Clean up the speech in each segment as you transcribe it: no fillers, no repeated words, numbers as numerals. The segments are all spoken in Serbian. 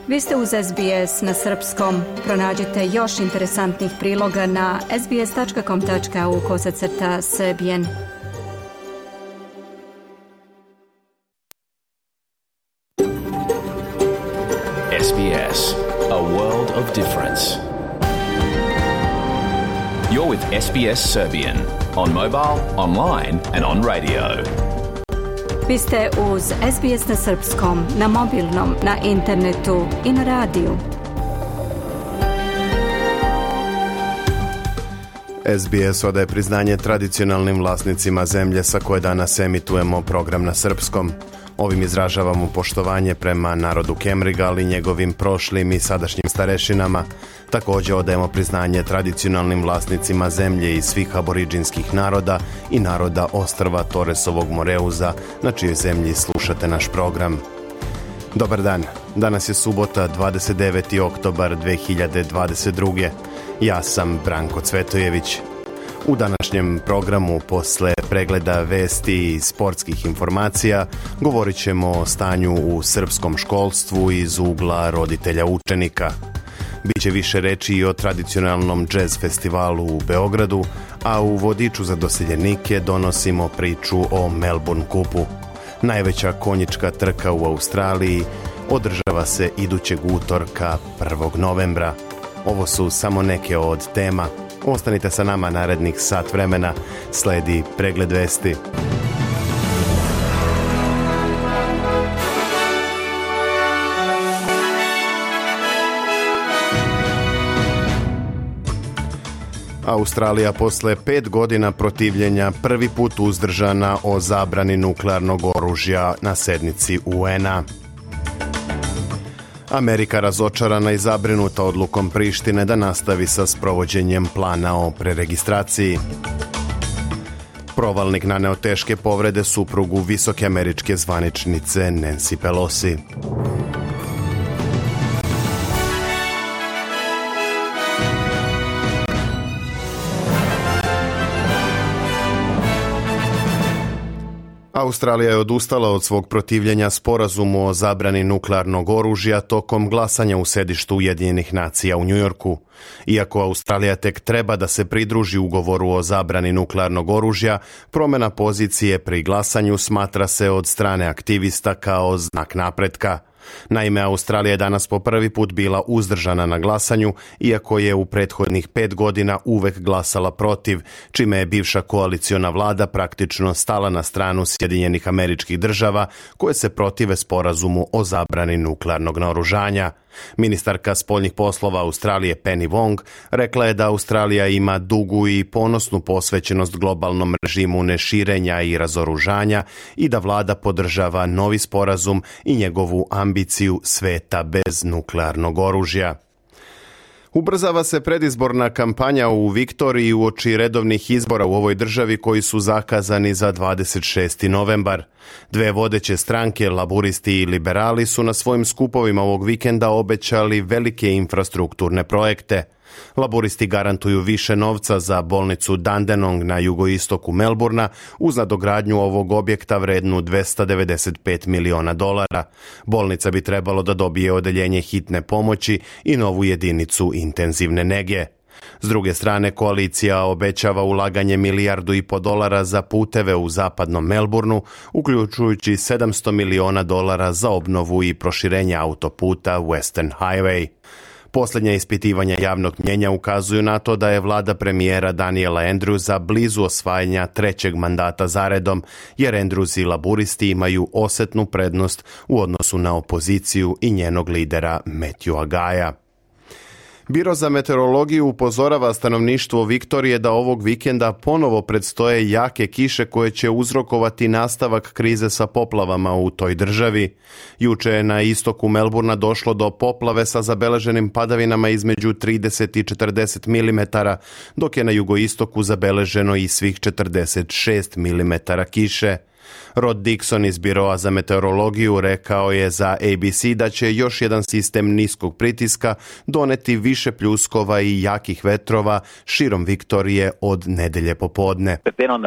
Vi ste uz SBS na srpskom. Pronađite još interesantnih priloga na sbs.com.au/srbijen. SBS, a world of difference. You're with SBS Serbian on mobile, online and on radio. Vi ste uz SBS na srpskom, na mobilnom, na internetu i na radiju. SBS odaje priznanje tradicionalnim vlasnicima zemlje sa koje danas emitujemo program na srpskom. Ovim izražavamo poštovanje prema narodu Kemriga, ali njegovim prošlim i sadašnjim starešinama. Također odajemo priznanje tradicionalnim vlasnicima zemlje i svih aboriđinskih naroda i naroda ostrva Torresovog Moreuza, na čijoj zemlji slušate naš program. Dobar dan, danas je subota 29. oktobar 2022. Ja sam Branko Cvetojević. U današnjem programu posle pregleda vesti i sportskih informacija govorit ćemo o stanju u srpskom školstvu iz ugla roditelja učenika. Biće više reči i o tradicionalnom džez festivalu u Beogradu, a u vodiču za doseljenike donosimo priču o Melbourne Cupu. Najveća konjička trka u Australiji održava se idućeg utorka 1. novembra. Ovo su samo neke od tema. Ostanite sa nama narednih sat vremena, sledi pregled vesti. Australija posle 5 godina protivljenja prvi put uzdržana o zabrani nuklearnog oružja na sednici UN-a. Amerika razočarana i zabrinuta odlukom Prištine da nastavi sa sprovođenjem plana o preregistraciji. Provalnik naneo teške povrede suprugu visoke američke zvaničnice Nancy Pelosi. Australija je odustala od svog protivljenja sporazumu o zabrani nuklearnog oružja tokom glasanja u sedištu Ujedinjenih nacija u Njujorku. Iako Australija tek treba da se pridruži ugovoru o zabrani nuklearnog oružja, promjena pozicije pri glasanju smatra se od strane aktivista kao znak napretka. Naime, Australija je danas po prvi put bila uzdržana na glasanju, iako je u prethodnih 5 godina uvek glasala protiv, čime je bivša koaliciona vlada praktično stala na stranu Sjedinjenih Američkih Država koje se protive sporazumu o zabrani nuklearnog naoružanja. Ministarka spoljnih poslova Australije Penny Wong rekla je da Australija ima dugu i ponosnu posvećenost globalnom režimu neširenja i razoružanja i da vlada podržava novi sporazum i njegovu ambiciju sveta bez nuklearnog oružja. Ubrzava se predizborna kampanja u Viktoriji uoči redovnih izbora u ovoj državi koji su zakazani za 26. novembar. Dve vodeće stranke, laburisti i liberali, su na svojim skupovima ovog vikenda obećali velike infrastrukturne projekte. Laburisti garantuju više novca za bolnicu Dandenong na jugoistoku Melburna uz nadogradnju ovog objekta vrednu $295 miliona. Bolnica bi trebalo da dobije odeljenje hitne pomoći i novu jedinicu intenzivne nege. S druge strane, koalicija obećava ulaganje $1,5 milijardi za puteve u zapadnom Melbourneu, uključujući $700 miliona za obnovu i proširenje autoputa Western Highway. Posljednja ispitivanja javnog mnjenja ukazuju na to da je vlada premijera Daniela Andrewsa blizu osvajanja 3. mandata zaredom, jer Andrews i laburisti imaju osetnu prednost u odnosu na opoziciju i njenog lidera Matthewa Gaya. Biro za meteorologiju upozorava stanovništvo Viktorije da ovog vikenda ponovo predstoje jake kiše koje će uzrokovati nastavak krize sa poplavama u toj državi. Juče je na istoku Melburna došlo do poplave sa zabeleženim padavinama između 30 i 40 mm, dok je na jugoistoku zabeleženo i svih 46 mm kiše. Rod Dixon iz Biroa za meteorologiju rekao je za ABC da će još jedan sistem niskog pritiska doneti više pljuskova i jakih vetrova širom Viktorije od nedelje popodne.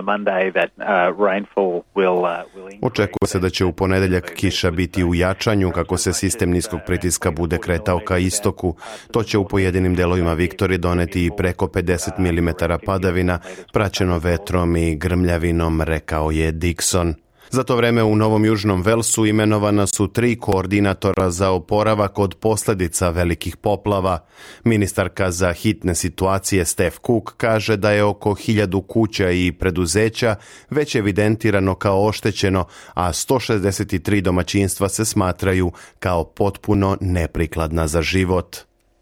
Očekuje se da će u ponedeljak kiša biti u jačanju kako se sistem niskog pritiska bude kretao ka istoku. To će u pojedinim delovima Viktorije doneti i preko 50 mm padavina, praćeno vetrom i grmljavinom, rekao je Dixon. Za to vreme u Novom Južnom Velsu imenovana su 3 koordinatora za oporavak od posljedica velikih poplava. Ministarka za hitne situacije Steph Cook kaže da je oko 1000 kuća i preduzeća već evidentirano kao oštećeno, a 163 domaćinstva se smatraju kao potpuno neprikladna za život.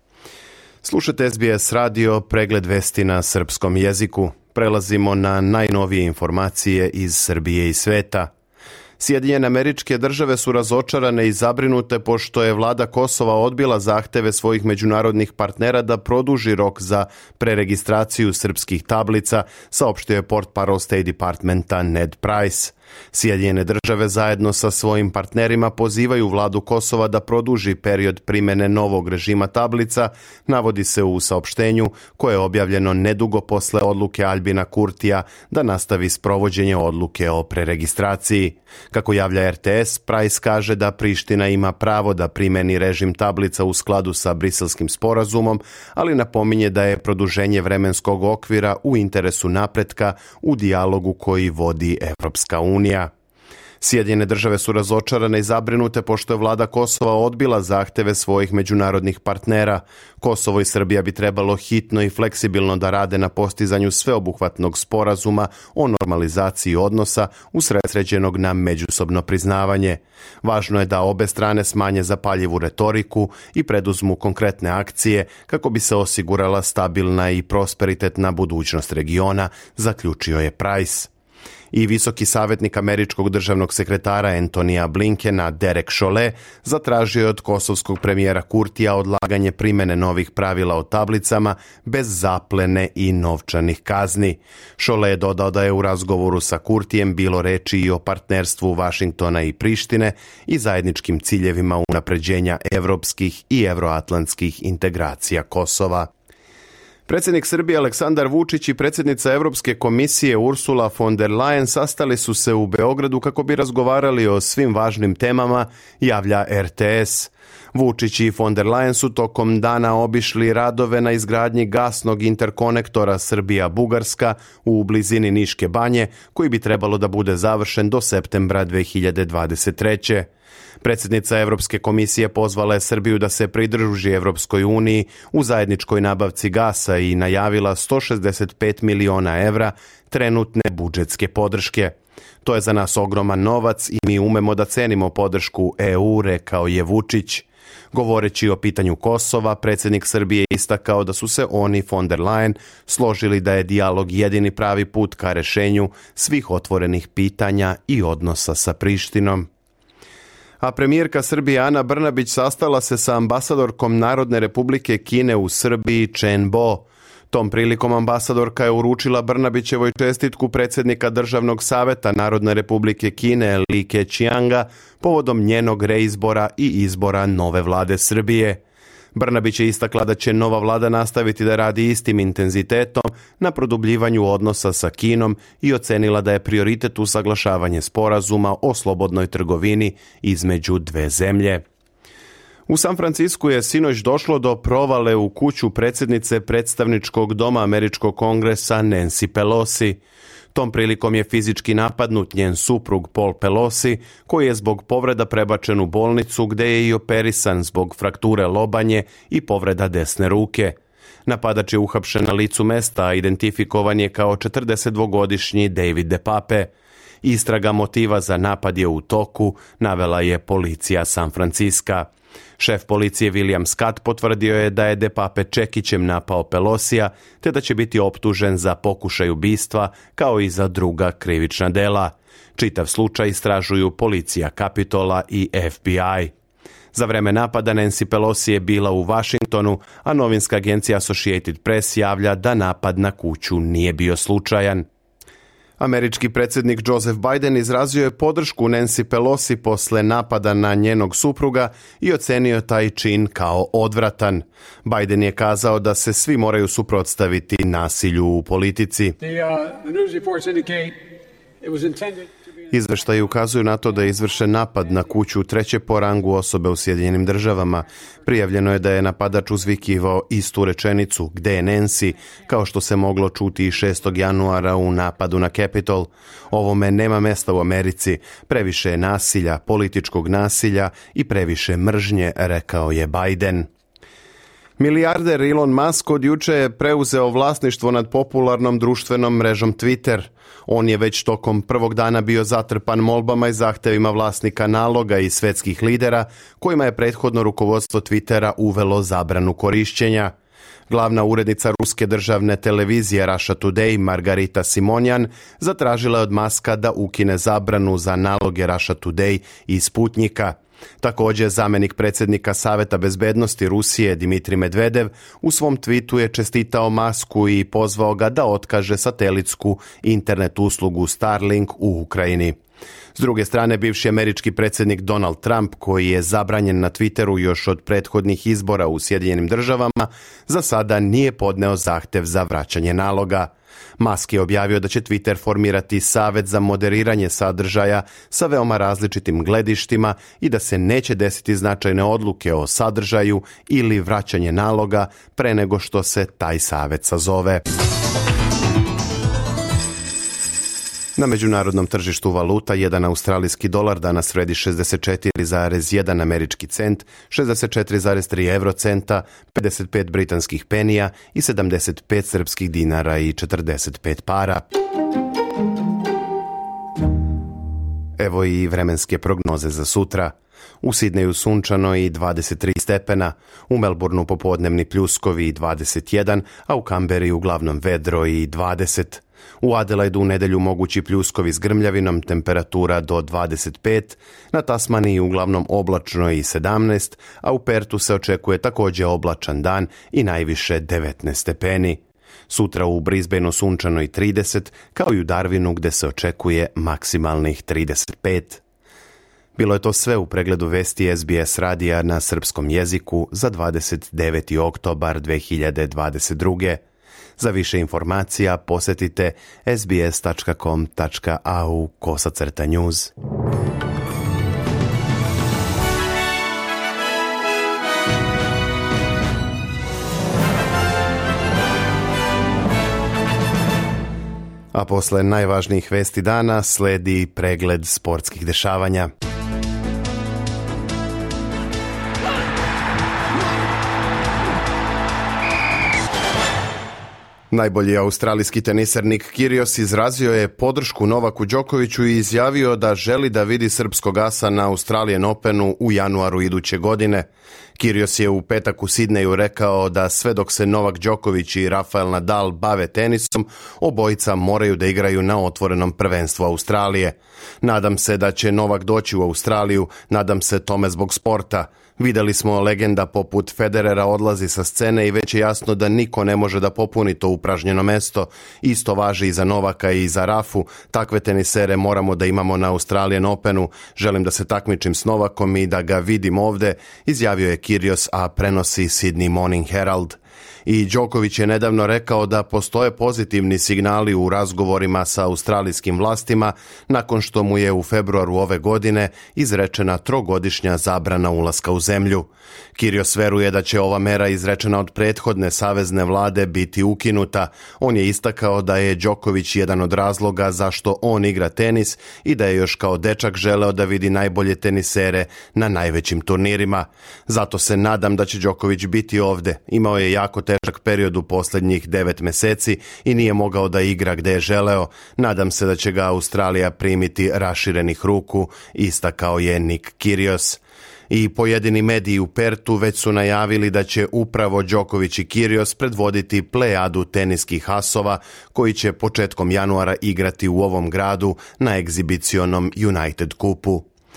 Slušajte SBS radio, pregled vesti na srpskom jeziku. Prelazimo na najnovije informacije iz Srbije i sveta. Sjedinjene Američke Države su razočarane i zabrinute pošto je vlada Kosova odbila zahteve svojih međunarodnih partnera da produži rok za preregistraciju srpskih tablica, saopštio je portparol State Departmenta Ned Price. Sjedinjene Države zajedno sa svojim partnerima pozivaju vladu Kosova da produži period primjene novog režima tablica, navodi se u saopštenju koje je objavljeno nedugo posle odluke Albina Kurtija da nastavi sprovođenje odluke o preregistraciji. Kako javlja RTS, Price kaže da Priština ima pravo da primjeni režim tablica u skladu sa Briselskim sporazumom, ali napominje da je produženje vremenskog okvira u interesu napretka u dijalogu koji vodi Evropska unija. Sjedinjene Države su razočarane i zabrinute pošto je vlada Kosova odbila zahteve svojih međunarodnih partnera. Kosovo i Srbija bi trebalo hitno i fleksibilno da rade na postizanju sveobuhvatnog sporazuma o normalizaciji odnosa usredsređenog na međusobno priznavanje. Važno je da obe strane smanje zapaljivu retoriku i preduzmu konkretne akcije kako bi se osigurala stabilna i prosperitetna budućnost regiona, zaključio je Price. I visoki savjetnik američkog državnog sekretara Antonija Blinkena Derek Chollet zatražio je od kosovskog premijera Kurtija odlaganje primjene novih pravila o tablicama bez zaplene i novčanih kazni. Chollet je dodao da je u razgovoru sa Kurtijem bilo reči i o partnerstvu Vašingtona i Prištine i zajedničkim ciljevima unapređenja evropskih i evroatlantskih integracija Kosova. Predsjednik Srbije Aleksandar Vučić i predsjednica Europske komisije Ursula von der Leyen sastali su se u Beogradu kako bi razgovarali o svim važnim temama, javlja RTS. Vučić i von der Leyen su tokom dana obišli radove na izgradnji gasnog interkonektora Srbija-Bugarska u blizini Niške banje, koji bi trebalo da bude završen do septembra 2023. Predsjednica Europske komisije pozvala je Srbiju da se pridruži Europskoj uniji u zajedničkoj nabavci gasa i najavila 165 miliona evra trenutne budžetske podrške. To je za nas ogroman novac i mi umemo da cenimo podršku EU, rekao je Vučić. Govoreći o pitanju Kosova, predsjednik Srbije istakao da su se on i von der Leyen složili da je dijalog jedini pravi put ka rešenju svih otvorenih pitanja i odnosa sa Prištinom. A premijerka Srbije Ana Brnabić sastala se sa ambasadorkom Narodne republike Kine u Srbiji Chen Bo. Tom prilikom ambasadorka je uručila Brnabićevoj čestitku predsjednika Državnog saveta Narodne republike Kine Li Keqianga povodom njenog reizbora i izbora nove vlade Srbije. Brnabić je istakla da će nova vlada nastaviti da radi istim intenzitetom na produbljivanju odnosa sa Kinom i ocenila da je prioritet usaglašavanje sporazuma o slobodnoj trgovini između dve zemlje. U San Francisku je sinoć došlo do provale u kuću predsjednice predstavničkog doma Američkog kongresa Nancy Pelosi. Tom prilikom je fizički napadnut njen suprug Paul Pelosi, koji je zbog povreda prebačen u bolnicu gdje je i operisan zbog frakture lobanje i povreda desne ruke. Napadač je uhapšen na licu mesta, a identifikovan je kao 42-godišnji David DePape. Istraga motiva za napad je u toku, navela je policija San Francisca. Šef policije William Scott potvrdio je da je DePape čekićem napao Pelosija, te da će biti optužen za pokušaj ubistva, kao i za druga krivična dela. Čitav slučaj istražuju policija Kapitola i FBI. Za vreme napada Nancy Pelosi je bila u Washingtonu, a novinska agencija Associated Press javlja da napad na kuću nije bio slučajan. Američki predsjednik Joseph Biden izrazio je podršku Nancy Pelosi posle napada na njenog supruga i ocenio taj čin kao odvratan. Biden je kazao da se svi moraju suprotstaviti nasilju u politici. Izveštaji ukazuju na to da je izvršen napad na kuću treće po rangu osobe u Sjedinjenim Državama. Prijavljeno je da je napadač uzvikivao istu rečenicu "Gde je Nancy?", kao što se moglo čuti i 6. januara u napadu na Capitol. Ovome nema mesta u Americi. Previše je nasilja, političkog nasilja i previše mržnje, rekao je Biden. Milijarder Elon Musk od juče je preuzeo vlasništvo nad popularnom društvenom mrežom Twitter. On je već tokom prvog dana bio zatrpan molbama i zahtevima vlasnika naloga i svetskih lidera, kojima je prethodno rukovodstvo Twittera uvelo zabranu korišćenja. Glavna urednica ruske državne televizije Russia Today, Margarita Simonjan, zatražila je od Muska da ukine zabranu za naloge Russia Today i Sputnika. Također, zamjenik predsjednika Saveta bezbednosti Rusije Dmitrij Medvedev u svom twitu je čestitao Musku i pozvao ga da otkaže satelitsku internet uslugu Starlink u Ukrajini. S druge strane, bivši američki predsjednik Donald Trump, koji je zabranjen na Twitteru još od prethodnih izbora u Sjedinjenim Državama, za sada nije podneo zahtev za vraćanje naloga. Musk je objavio da će Twitter formirati savet za moderiranje sadržaja sa veoma različitim gledištima i da se neće desiti značajne odluke o sadržaju ili vraćanje naloga pre nego što se taj savet sazove. Na međunarodnom tržištu valuta jedan australijski dolar danas vredi 64,1 američki cent, 64,3 eurocenta, 55 britanskih penija i 75 srpskih dinara i 45 para. Evo i vremenske prognoze za sutra. U Sidneju sunčano i 23 stepena, u Melbourneu popodnevni pljuskovi i 21, a u Kamberi uglavnom vedro i 20. U Adelaidu u nedelju mogući pljuskovi s grmljavinom, temperatura do 25, na Tasmaniji uglavnom oblačno i 17, a u Pertu se očekuje također oblačan dan i najviše 19 stepeni. Sutra u Brisbaneu sunčano i 30, kao i u Darwinu gdje se očekuje maksimalnih 35. Bilo je to sve u pregledu vesti SBS radija na srpskom jeziku za 29. oktobar 2022. Za više informacija posjetite sbs.com.au/news. A posle najvažnijih vesti dana sledi pregled sportskih dešavanja. Najbolji australijski teniser Nick Kyrgios izrazio je podršku Novaku Đokoviću i izjavio da želi da vidi srpskog asa na Australian Openu u januaru iduće godine. Kyrgios je u petak u Sidneju rekao da sve dok se Novak Đoković i Rafael Nadal bave tenisom, obojica moraju da igraju na otvorenom prvenstvu Australije. Nadam se da će Novak doći u Australiju, nadam se tome zbog sporta. Vidjeli smo legenda poput Federera odlazi sa scene i već je jasno da niko ne može da popuni to upražnjeno mesto. Isto važi i za Novaka i za Rafu. Takve tenisere moramo da imamo na Australian Openu. Želim da se takmičim s Novakom i da ga vidim ovde, izjavio je Kyrgios, a prenosi Sydney Morning Herald. I Đoković je nedavno rekao da postoje pozitivni signali u razgovorima sa australijskim vlastima nakon što mu je u februaru ove godine izrečena 3-godišnja zabrana ulaska u zemlju. Kyrgios veruje da će ova mera izrečena od prethodne savezne vlade biti ukinuta. On je istakao da je Đoković jedan od razloga zašto on igra tenis i da je još kao dečak želeo da vidi najbolje tenisere na najvećim turnirima. Zato se nadam da će Đoković biti ovde. Imao je jako težak period u posljednjih 9 meseci i nije mogao da igra gde je želeo. Nadam se da će ga Australija primiti raširenih ruku, istakao je Nick Kyrgios. I pojedini mediji u Pertu već su najavili da će upravo Đoković i Kyrgios predvoditi plejadu teniskih asova koji će početkom januara igrati u ovom gradu na egzibicionom United Cupu.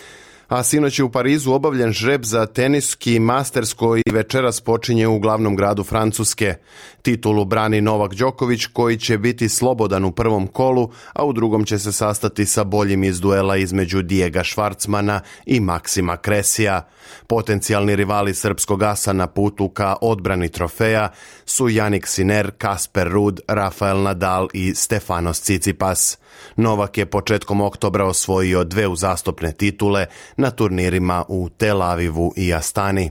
A sinoć je u Parizu obavljen žreb za teniski Masters koji večeras počinje u glavnom gradu Francuske. Titulu brani Novak Đoković koji će biti slobodan u prvom kolu, a u drugom će se sastati sa boljim iz duela između Diega Švarcmana i Maksima Kresija. Potencijalni rivali srpskog asa na putu ka odbrani trofeja su Jannik Sinner, Kasper Ruud, Rafael Nadal i Stefanos Tsitsipas. Novak je početkom oktobra osvojio 2 uzastopne titule na turnirima u Tel Avivu i Astani.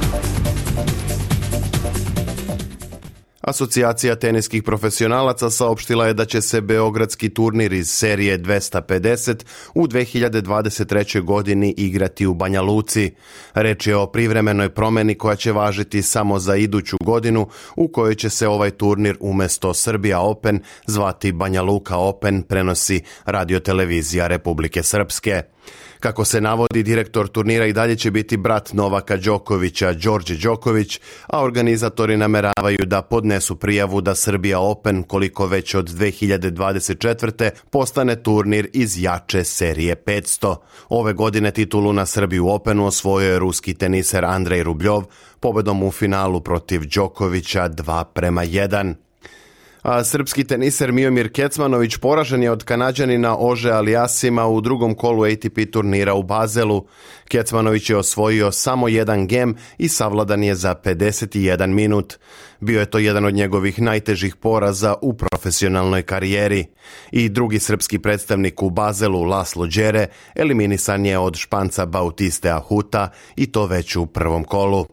Asocijacija teniskih profesionalaca saopštila je da će se beogradski turnir iz serije 250 u 2023. godini igrati u Banja Luci. Reč je o privremenoj promjeni koja će važiti samo za iduću godinu, u kojoj će se ovaj turnir umjesto Serbia Open zvati Banja Luka Open, prenosi radiotelevizija Republike Srpske. Kako se navodi, direktor turnira i dalje će biti brat Novaka Đokovića, Đorđe Đoković, a organizatori nameravaju da podnesu prijavu da Serbia Open, koliko već od 2024. postane turnir iz jače serije 500. Ove godine titulu na Serbiju Openu osvojio je ruski teniser Andrej Rubljov pobedom u finalu protiv Đokovića 2:1. A srpski teniser Miomir Kecmanović poražen je od Kanađanina Ože Aliasima u drugom kolu ATP turnira u Bazelu. Kecmanović je osvojio samo jedan gem i savladan je za 51 minut. Bio je to jedan od njegovih najtežih poraza u profesionalnoj karijeri. I drugi srpski predstavnik u Bazelu, Laslo Đere, eliminisan je od Španca Bautiste Ahuta i to već u prvom kolu.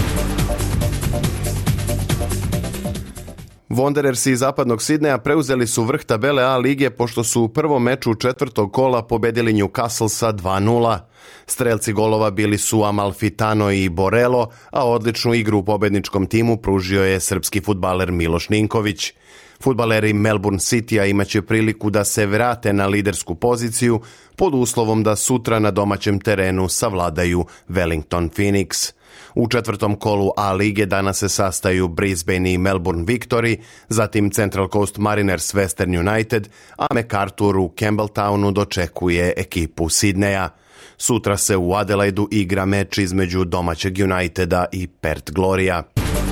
Wanderersi iz zapadnog Sidneja preuzeli su vrh tabele A lige pošto su u prvom meču četvrtog kola pobedili Newcastle sa 2:0. Strelci golova bili su Amalfitano i Borelo, a odličnu igru u pobedničkom timu pružio je srpski fudbaler Miloš Ninković. Fudbaleri Melbourne Citya imaće priliku da se vrate na lidersku poziciju pod uslovom da sutra na domaćem terenu savladaju Wellington Phoenix. U četvrtom kolu A lige danas se sastaju Brisbane i Melbourne Victory, zatim Central Coast Mariners Western United, a MacArthur u Campbelltownu dočekuje ekipu Sidneja. Sutra se u Adelaidu igra meč između domaćeg Uniteda i Perth Gloria.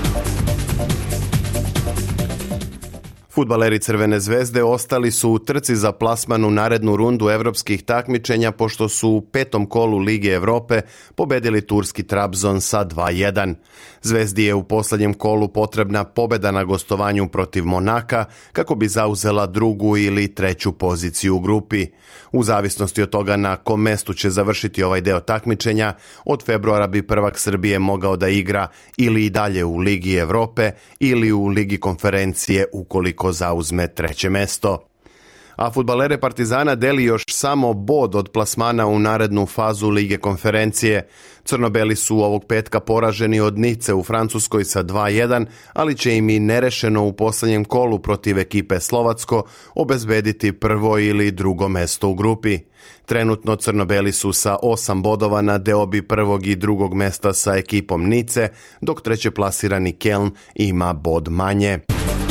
Fudbaleri Crvene zvezde ostali su u trci za plasman u narednu rundu evropskih takmičenja pošto su u petom kolu Lige Evrope pobedili turski Trabzon sa 2:1. Zvezdi je u posljednjem kolu potrebna pobeda na gostovanju protiv Monaka kako bi zauzela drugu ili treću poziciju u grupi. U zavisnosti od toga na kom mestu će završiti ovaj deo takmičenja, od februara bi prvak Srbije mogao da igra ili i dalje u Ligi Evrope ili u Ligi konferencije ukoliko zauzme treće mesto. A fudbalere Partizana deli još samo bod od plasmana u narednu fazu Lige konferencije. Crnobeli su ovog petka poraženi od Nice u Francuskoj sa 2:1, ali će im i nerešeno u posljednjem kolu protiv ekipe Slovacko obezbediti prvo ili drugo mesto u grupi. Trenutno Crnobeli su sa 8 bodova na deobi prvog i drugog mesta sa ekipom Nice, dok treće plasirani Keln ima bod manje.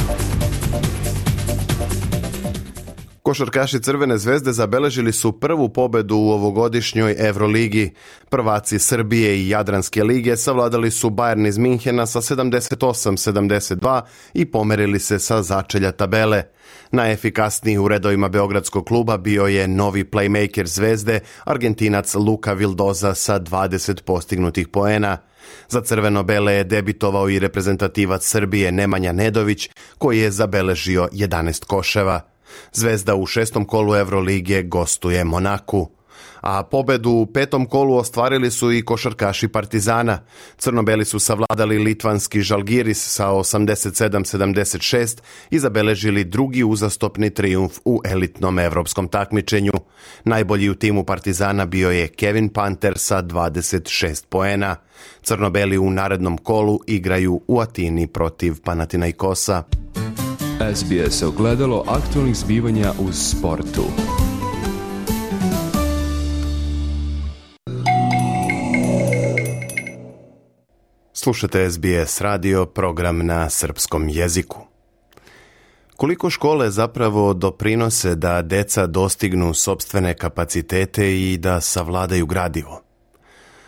Košarkaši Crvene zvezde zabeležili su prvu pobedu u ovogodišnjoj Evroligi. Prvaci Srbije i Jadranske lige savladali su Bayern iz Minhena sa 78-72 i pomerili se sa začelja tabele. Najefikasniji u redovima beogradskog kluba bio je novi playmaker Zvezde, Argentinac Luka Vildoza sa 20 postignutih poena. Za crveno-bele je debitovao i reprezentativac Srbije Nemanja Nedović, koji je zabeležio 11 koševa. Zvezda u šestom kolu Evrolige gostuje Monaku. A pobedu u petom kolu ostvarili su i košarkaši Partizana. Crnobeli su savladali litvanski Žalgiris sa 87-76 i zabeležili drugi uzastopni trijumf u elitnom evropskom takmičenju. Najbolji u timu Partizana bio je Kevin Panter sa 26 poena. Crnobeli u narednom kolu igraju u Atini protiv Panathinaikosa. SBS ogledalo aktualnih zbivanja u sportu. Slušate SBS radio, program na srpskom jeziku. Koliko škole zapravo doprinose da deca dostignu sopstvene kapacitete i da savladaju gradivo?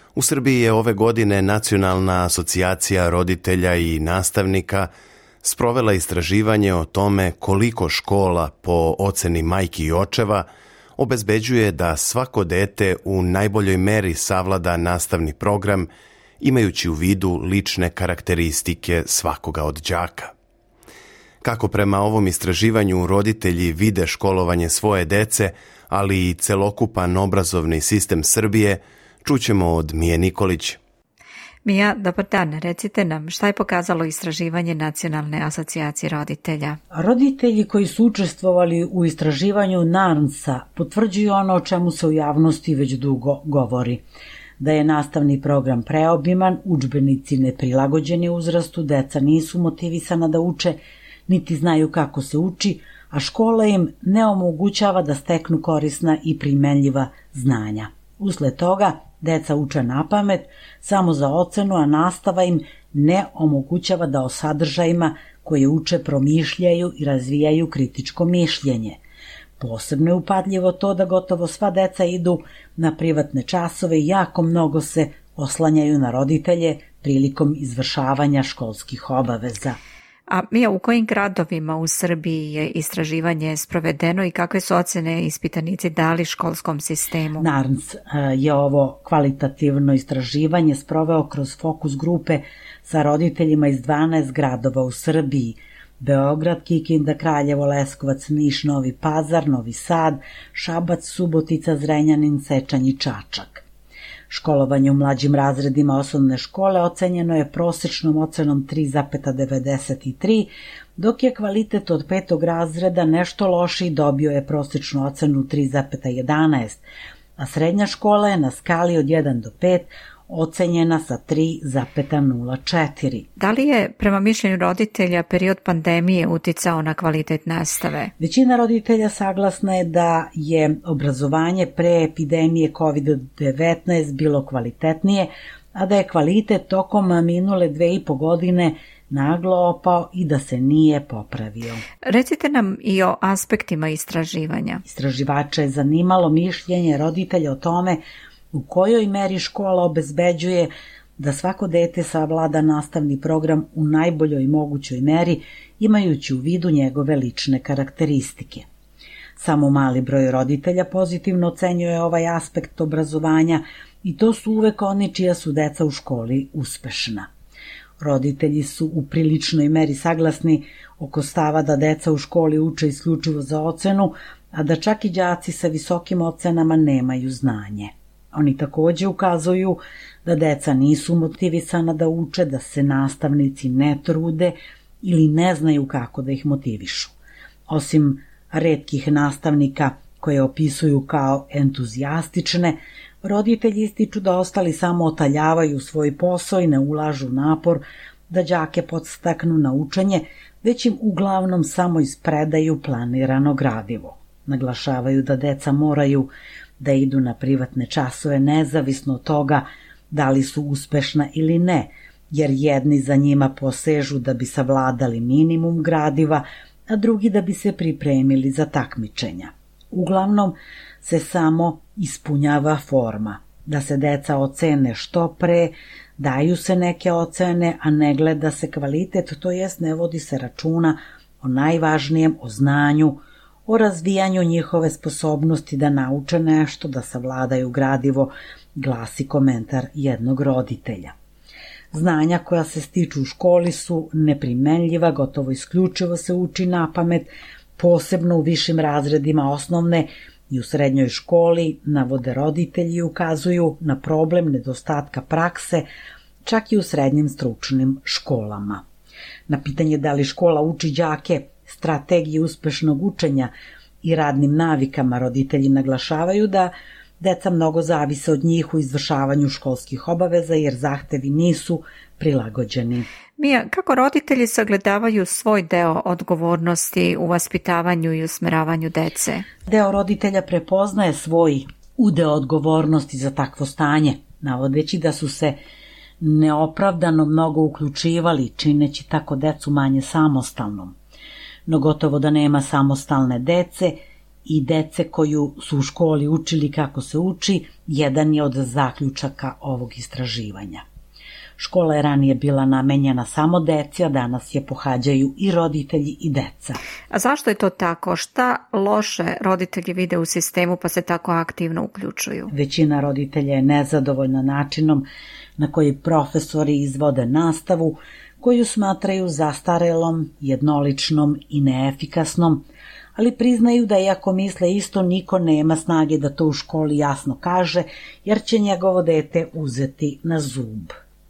U Srbiji je ove godine Nacionalna asocijacija roditelja i nastavnika sprovela istraživanje o tome koliko škola po oceni majki i očeva obezbeđuje da svako dete u najboljoj meri savlada nastavni program, imajući u vidu lične karakteristike svakoga od đaka. Kako prema ovom istraživanju roditelji vide školovanje svoje dece, ali i celokupan obrazovni sistem Srbije, čućemo od Mije Nikolić. Mija, dobar dan. Recite nam šta je pokazalo istraživanje Nacionalne asocijacije roditelja. Roditelji koji su učestvovali u istraživanju NARNS-a potvrđuju ono o čemu se u javnosti već dugo govori. Da je nastavni program preobiman, udžbenici neprilagođeni uzrastu, deca nisu motivisana da uče, niti znaju kako se uči, a škola im ne omogućava da steknu korisna i primenljiva znanja. Usled toga, deca uče napamet samo za ocenu, a nastava im ne omogućava da o sadržajima koje uče promišljaju i razvijaju kritičko mišljenje. Posebno je upadljivo to da gotovo sva deca idu na privatne časove i jako mnogo se oslanjaju na roditelje prilikom izvršavanja školskih obaveza. A Mija, u kojim gradovima u Srbiji je istraživanje sprovedeno i kakve su ocene ispitanici dali školskom sistemu? NARNS je ovo kvalitativno istraživanje sproveo kroz fokus grupe sa roditeljima iz 12 gradova u Srbiji: Beograd, Kikinda, Kraljevo, Leskovac, Niš, Novi Pazar, Novi Sad, Šabac, Subotica, Zrenjanin, Sečanj i Čačak. Školovanje u mlađim razredima osnovne škole ocenjeno je prosečnom ocenom 3,93, dok je kvalitet od 5. razreda nešto lošiji, dobio je prosečnu ocenu 3,11, a srednja škola je na skali od 1 do 5 ocenjena sa 3,04. Da li je, prema mišljenju roditelja, period pandemije uticao na kvalitet nastave? Većina roditelja saglasna je da je obrazovanje pre epidemije COVID-19 bilo kvalitetnije, a da je kvalitet tokom minule 2,5 godine naglo opao i da se nije popravio. Recite nam i o aspektima istraživanja. Istraživača je zanimalo mišljenje roditelja o tome u kojoj meri škola obezbeđuje da svako dete savlada nastavni program u najboljoj mogućoj meri, imajući u vidu njegove lične karakteristike. Samo mali broj roditelja pozitivno ocenjuje ovaj aspekt obrazovanja i to su uvek oni čija su deca u školi uspešna. Roditelji su u priličnoj meri saglasni oko stava da deca u školi uče isključivo za ocenu, a da čak i đaci sa visokim ocenama nemaju znanje. Oni takođe ukazuju da deca nisu motivisana da uče, da se nastavnici ne trude ili ne znaju kako da ih motivišu. Osim retkih nastavnika koje opisuju kao entuzijastične, roditelji ističu da ostali samo otaljavaju svoj posao i ne ulažu napor da đake podstaknu na učenje, već im uglavnom samo ispredaju planirano gradivo. Naglašavaju da deca moraju da idu na privatne časove nezavisno od toga da li su uspešna ili ne, jer jedni za njima posežu da bi savladali minimum gradiva, a drugi da bi se pripremili za takmičenja. Uglavnom se samo ispunjava forma, da se deca ocene što pre, daju se neke ocene, a ne gleda se kvalitet, to jest ne vodi se računa o najvažnijem, o znanju, o razvijanju njihove sposobnosti da nauče nešto, da savladaju gradivo, glasi komentar jednog roditelja. Znanja koja se stiču u školi su neprimenljiva, gotovo isključivo se uči napamet, posebno u višim razredima osnovne i u srednjoj školi, navode roditelji i ukazuju na problem nedostatka prakse, čak i u srednjim stručnim školama. Na pitanje da li škola uči đake strategije uspešnog učenja i radnim navikama, roditelji naglašavaju da deca mnogo zavise od njih u izvršavanju školskih obaveza jer zahtevi nisu prilagođeni. Mija, kako roditelji sagledavaju svoj deo odgovornosti u vaspitavanju i usmeravanju dece? Deo roditelja prepoznaje svoj udeo odgovornosti za takvo stanje, navodeći da su se neopravdano mnogo uključivali, čineći tako decu manje samostalnom. No gotovo da nema samostalne dece i dece koju su u školi učili kako se uči, jedan je od zaključaka ovog istraživanja. Škola je ranije bila namenjena samo deci, a danas je pohađaju i roditelji i deca. A zašto je to tako? Šta loše roditelji vide u sistemu pa se tako aktivno uključuju? Većina roditelja je nezadovoljna načinom na koji profesori izvode nastavu, koju smatraju zastarelom, jednoličnom i neefikasnom, ali priznaju da iako misle isto, niko nema snage da to u školi jasno kaže, jer će njegovo dete uzeti na zub.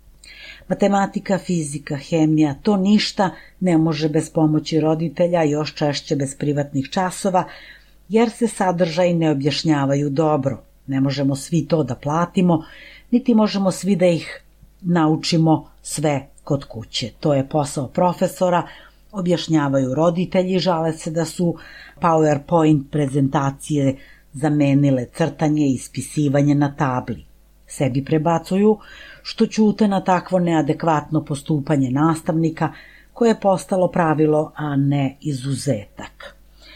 Matematika, fizika, hemija, to ništa ne može bez pomoći roditelja, još češće bez privatnih časova, jer se sadržaji ne objašnjavaju dobro. Ne možemo svi to da platimo, niti možemo svi da ih naučimo sve kod kuće. To je posao profesora, objašnjavaju roditelji, žale se da su PowerPoint prezentacije zamenile crtanje i ispisivanje na tabli. Sebi prebacuju što ćute na takvo neadekvatno postupanje nastavnika koje je postalo pravilo, a ne izuzetak.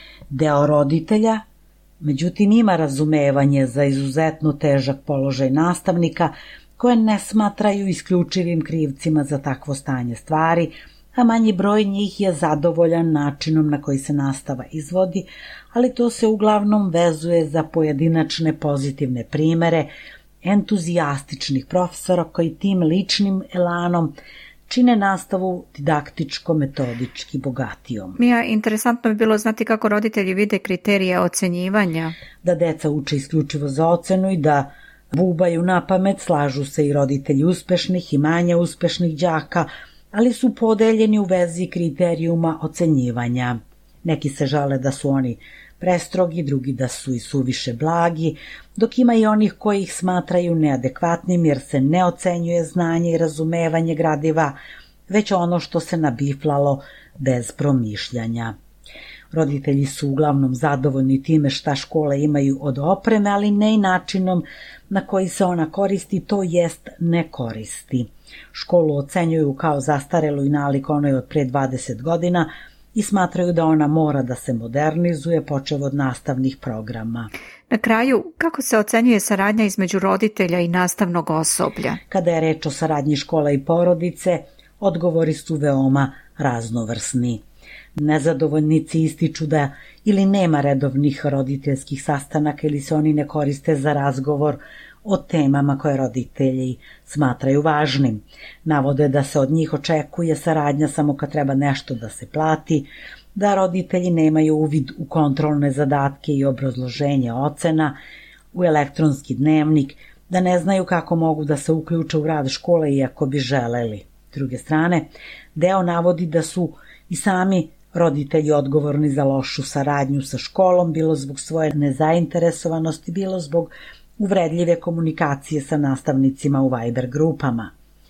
Deo roditelja, međutim, ima razumevanje za izuzetno težak položaj nastavnika koje ne smatraju isključivim krivcima za takvo stanje stvari, a manji broj njih je zadovoljan načinom na koji se nastava izvodi, ali to se uglavnom vezuje za pojedinačne pozitivne primere entuzijastičnih profesora koji tim ličnim elanom čine nastavu didaktičko-metodički bogatijom. Mija, interesantno bi bilo znati kako roditelji vide kriterije ocenjivanja. Da deca uče isključivo za ocenu i da bubaju na pamet, slažu se i roditelji uspešnih i manje uspešnih đaka, ali su podeljeni u vezi kriterijuma ocenjivanja. Neki se žale da su oni prestrogi, drugi da su i suviše blagi, dok ima i onih koji ih smatraju neadekvatnim jer se ne ocenjuje znanje i razumevanje gradiva, već ono što se nabiflalo bez promišljanja. Roditelji su uglavnom zadovoljni time šta škole imaju od opreme, ali ne i načinom na koji se ona koristi, to jest ne koristi. Školu ocenjuju kao zastarelu i nalik onoj od pre 20 godina i smatraju da ona mora da se modernizuje, počev od nastavnih programa. Na kraju, kako se ocenjuje saradnja između roditelja i nastavnog osoblja? Kada je reč o saradnji škola i porodice, odgovori su veoma raznovrsni. Nezadovoljnici ističu da ili nema redovnih roditeljskih sastanaka ili se oni ne koriste za razgovor o temama koje roditelji smatraju važnim. Navode da se od njih očekuje saradnja samo kad treba nešto da se plati, da roditelji nemaju uvid u kontrolne zadatke i obrazloženje ocena, u elektronski dnevnik, da ne znaju kako mogu da se uključe u rad škole iako bi želeli. S druge strane, deo navodi da su i sami roditelji odgovorni za lošu saradnju sa školom, bilo zbog svoje nezainteresovanosti, bilo zbog uvredljive komunikacije sa nastavnicima u Viber grupama.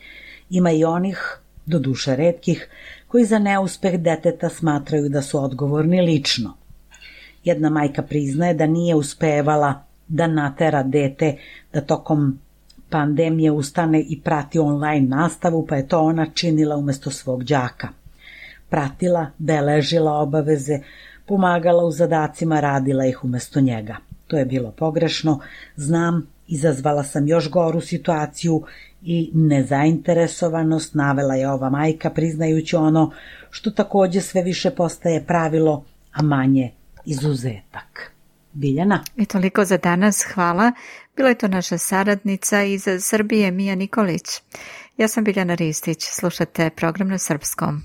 Ima i onih, doduše retkih, koji za neuspeh deteta smatraju da su odgovorni lično. Jedna majka priznaje da nije uspevala da natera dete da tokom pandemije ustane i prati online nastavu, pa je to ona činila umesto svog đaka. Pratila, beležila obaveze, pomagala u zadacima, radila ih umesto njega. To je bilo pogrešno, znam, izazvala sam još goru situaciju i nezainteresovanost, navela je ova majka, priznajući ono što takođe sve više postaje pravilo, a manje izuzetak. Biljana? I toliko za danas, hvala. Bila je to naša saradnica iz Srbije, Mija Nikolić. Ja sam Biljana Ristić, slušate program na srpskom.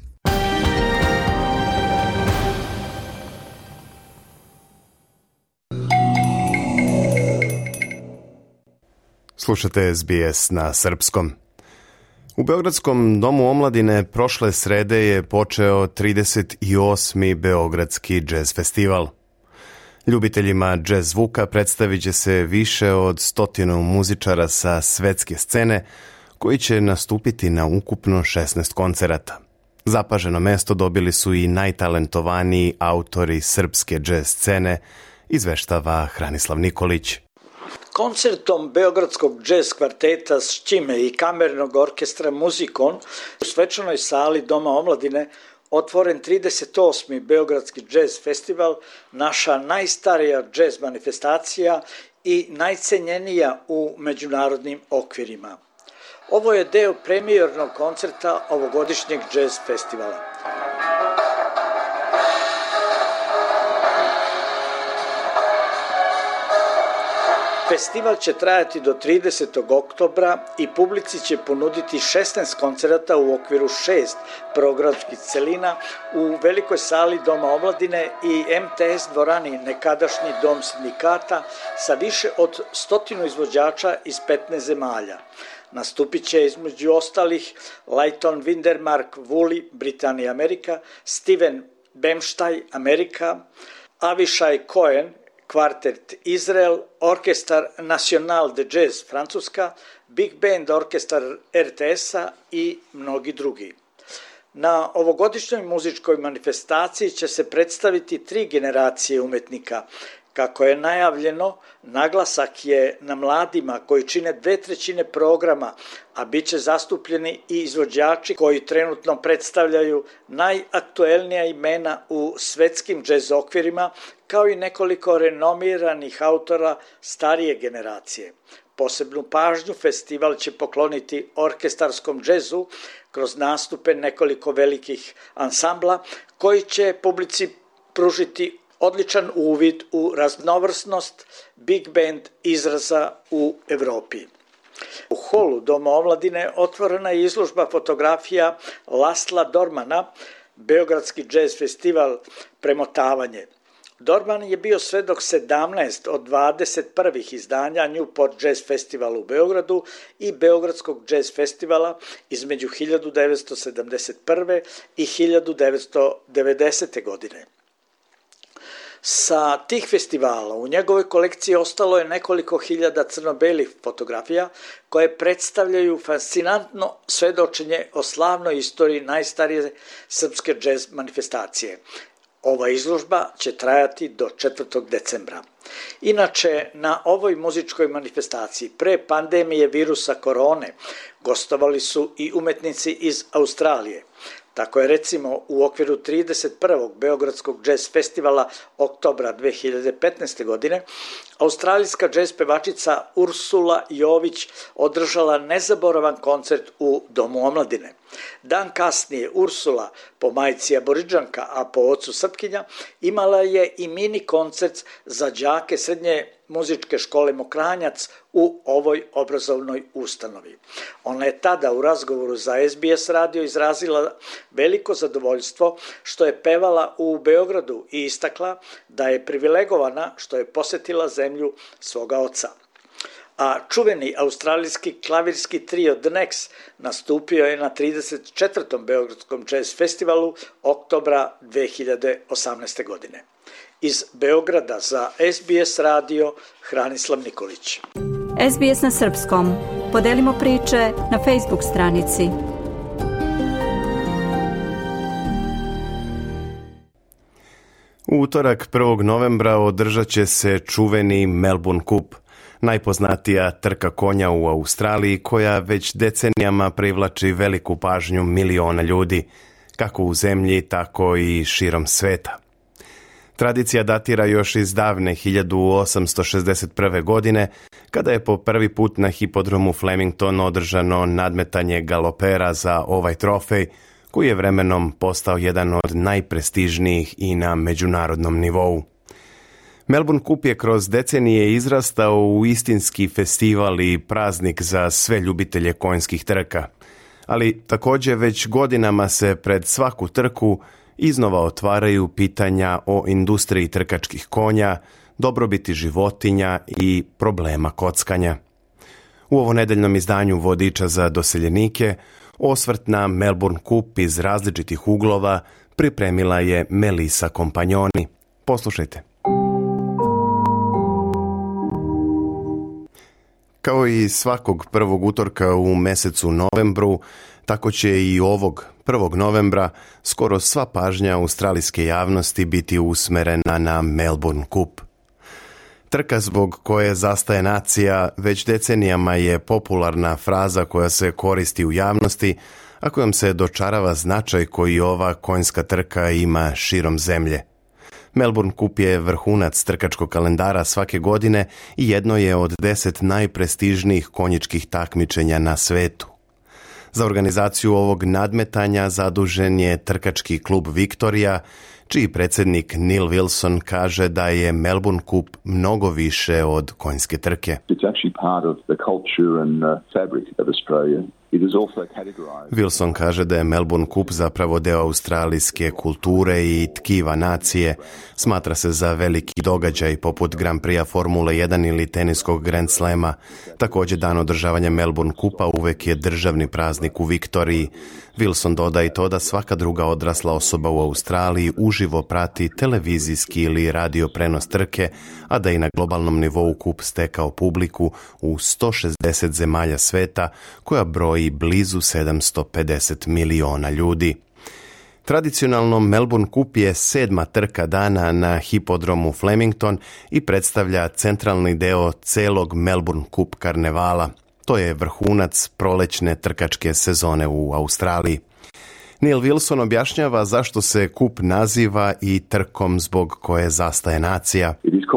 Slušate SBS na srpskom. U Beogradskom domu omladine prošle srede je počeo 38. Beogradski džez festival. Ljubiteljima džez zvuka predstavit će se više od 100 muzičara sa svetske scene koji će nastupiti na ukupno 16 koncerata. Zapaženo mesto dobili su i najtalentovaniji autori srpske džez scene, izveštava Hranislav Nikolić. Koncertom Beogradskog džez kvarteta Šćime i kamernog orkestra Muzikon u svečanoj sali Doma omladine otvoren 38. Beogradski džez festival, naša najstarija džez manifestacija i najcenjenija u međunarodnim okvirima. Ovo je deo premijernog koncerta ovogodišnjeg džez festivala. Festival će trajati do 30. oktobra i publici će ponuditi 16 koncerata u okviru 6 programskih celina u velikoj sali Doma omladine i MTS dvorani, nekadašnji dom sindikata, sa više od 100 izvođača iz 15 zemalja. Nastupit će između ostalih Leighton Windermark Woolley, Britanija, Amerika, Steven Bemštaj, Amerika, Avishai Cohen, Kvartet Izrael, Orkestar National de Jazz Francuska, Big Band Orkestar RTS-a i mnogi drugi. Na ovogodišnjoj muzičkoj manifestaciji će se predstaviti 3 generacije umetnika. Kako je najavljeno, naglasak je na mladima koji čine 2/3 programa, a bit će zastupljeni i izvođači koji trenutno predstavljaju najaktuelnija imena u svetskim džez okvirima, kao i nekoliko renomiranih autora starije generacije. Posebnu pažnju festival će pokloniti orkestarskom džezu kroz nastupe nekoliko velikih ansambla koji će publici pružiti odličan uvid u raznovrsnost big band izraza u Evropi. U holu Doma omladine otvorena je izložba fotografija Lasla Dormana, Beogradski džez festival Premotavanje. Dorman je bio svedok 17 od 21 izdanja Newport Jazz Festivala u Beogradu i Beogradskog džez festivala između 1971. i 1990. godine. Sa tih festivala u njegovoj kolekciji ostalo je nekoliko hiljada crno-belih fotografija koje predstavljaju fascinantno svedočenje o slavnoj istoriji najstarije srpske džez manifestacije. Ova izložba će trajati do 4. decembra. Inače, na ovoj muzičkoj manifestaciji pre pandemije virusa korone gostovali su i umetnici iz Australije. Tako je recimo u okviru 31. Beogradskog džez festivala oktobra 2015. godine australijska džez pevačica Ursula Jović održala nezaboravan koncert u Domu omladine. Dan kasnije Ursula, po majci Aboridžanka, a po ocu Srpkinja, imala je i mini koncert za đake srednje muzičke škole Mokranjac u ovoj obrazovnoj ustanovi. Ona je tada u razgovoru za SBS radio izrazila veliko zadovoljstvo što je pevala u Beogradu i istakla da je privilegovana što je posetila zemlju svoga oca. A čuveni australijski klavirski trio The Next nastupio je na 34. Beogradskom jazz festivalu oktobra 2018. godine. Iz Beograda za SBS radio Hranislav Nikolić. SBS na srpskom. Podelimo priče na Facebook stranici. U utorak 1. novembra održat će se čuveni Melbourne Cup, najpoznatija trka konja u Australiji koja već decenijama privlači veliku pažnju miliona ljudi, kako u zemlji, tako i širom sveta. Tradicija datira još iz davne 1861. godine, kada je po prvi put na hipodromu Flemington održano nadmetanje galopera za ovaj trofej, koji je vremenom postao jedan od najprestižnijih i na međunarodnom nivou. Melbourne Cup je kroz decenije izrastao u istinski festival i praznik za sve ljubitelje konjskih trka, ali također već godinama se pred svaku trku iznova otvaraju pitanja o industriji trkačkih konja, dobrobiti životinja i problema kockanja. U ovonedeljnom izdanju Vodiča za doseljenike osvrt na Melbourne Cup iz različitih uglova pripremila je Melisa Kompanjoni. Poslušajte. Kao i svakog prvog utorka u mesecu novembru, tako će i ovog 1. novembra skoro sva pažnja australijske javnosti biti usmerena na Melbourne Cup. Trka zbog koje zastaje nacija već decenijama je popularna fraza koja se koristi u javnosti, a kojom se dočarava značaj koji ova konjska trka ima širom zemlje. Melbourne Cup je vrhunac trkačkog kalendara svake godine i jedno je od 10 najprestižnijih konjičkih takmičenja na svetu. Za organizaciju ovog nadmetanja zadužen je trkački klub Victoria, čiji predsjednik Neil Wilson kaže da je Melbourne Cup mnogo više od konjske trke. Wilson kaže da je Melbourne Cup zapravo deo australijske kulture i tkiva nacije. Smatra se za veliki događaj poput Grand Prix Formule 1 ili teniskog Grand Slama. Također dan održavanja Melbourne Cupa uvek je državni praznik u Viktoriji. Wilson doda i to da svaka druga odrasla osoba u Australiji uživo prati televizijski ili radio prenos trke, a da i na globalnom nivou kup stekao publiku u 160 zemalja sveta, koja broji blizu 750 miliona ljudi. Tradicionalno Melbourne Cup je 7. trka dana na hipodromu Flemington i predstavlja centralni deo celog Melbourne Cup karnevala. To je vrhunac prolećne trkačke sezone u Australiji. Neil Wilson objašnjava zašto se kup naziva i trkom zbog koje zastaje nacija.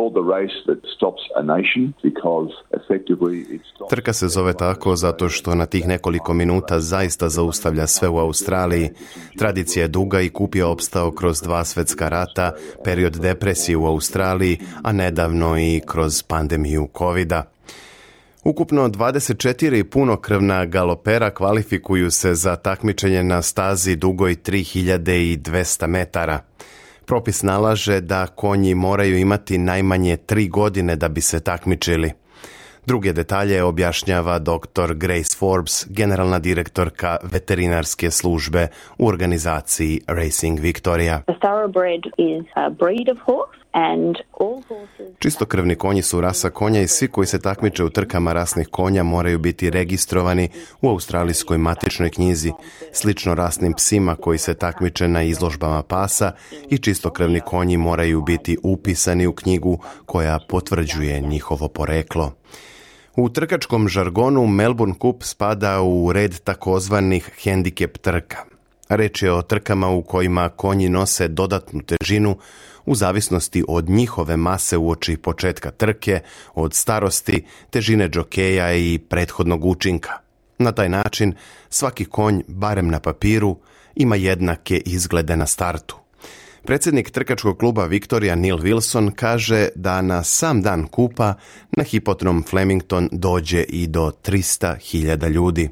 Trka se zove tako zato što na tih nekoliko minuta zaista zaustavlja sve u Australiji. Tradicija je duga i kup je opstao kroz 2 svjetska rata, period depresije u Australiji, a nedavno i kroz pandemiju covida. Ukupno 24 punokrvna galopera kvalifikuju se za takmičenje na stazi dugoj 3200 metara. Propis nalaže da konji moraju imati najmanje 3 godine da bi se takmičili. Druge detalje objašnjava dr. Grace Forbes, generalna direktorka veterinarske službe u organizaciji Racing Victoria. The thoroughbred is a breed of horse. Čistokrvni konji su rasa konja i svi koji se takmiče u trkama rasnih konja moraju biti registrovani u australijskoj matičnoj knjizi, slično rasnim psima koji se takmiče na izložbama pasa, i čistokrvni konji moraju biti upisani u knjigu koja potvrđuje njihovo poreklo. U trkačkom žargonu Melbourne Cup spada u red takozvanih hendikep trka. Reč je o trkama u kojima konji nose dodatnu težinu u zavisnosti od njihove mase uoči početka trke, od starosti, težine džokeja i prethodnog učinka. Na taj način svaki konj, barem na papiru, ima jednake izglede na startu. Predsjednik trkačkog kluba Victoria Neil Wilson kaže da na sam dan kupa na hipodrom Flemington dođe i do 300.000 ljudi.